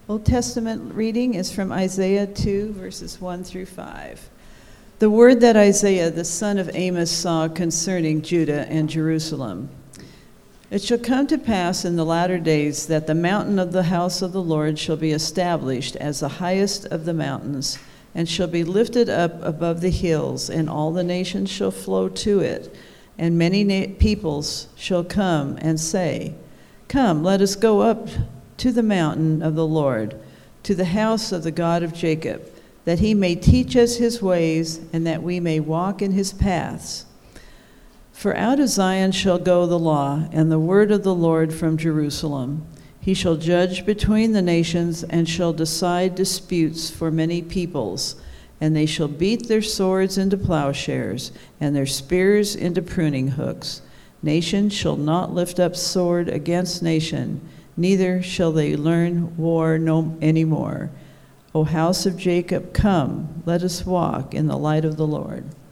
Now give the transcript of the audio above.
Old Testament reading is from Isaiah 2, verses 1 through 5. The word that Isaiah, the son of Amos, saw concerning Judah and Jerusalem. It shall come to pass in the latter days that the mountain of the house of the Lord shall be established as the highest of the mountains, and shall be lifted up above the hills, and all the nations shall flow to it. And many peoples shall come and say, Come, let us go up to the mountain of the Lord, to the house of the God of Jacob, that he may teach us his ways, and that we may walk in his paths. For out of Zion shall go the law, and the word of the Lord from Jerusalem. He shall judge between the nations, and shall decide disputes for many peoples. And they shall beat their swords into plowshares, and their spears into pruning hooks. Nation shall not lift up sword against nation, neither shall they learn war no any more. O house of Jacob, come, let us walk in the light of the Lord.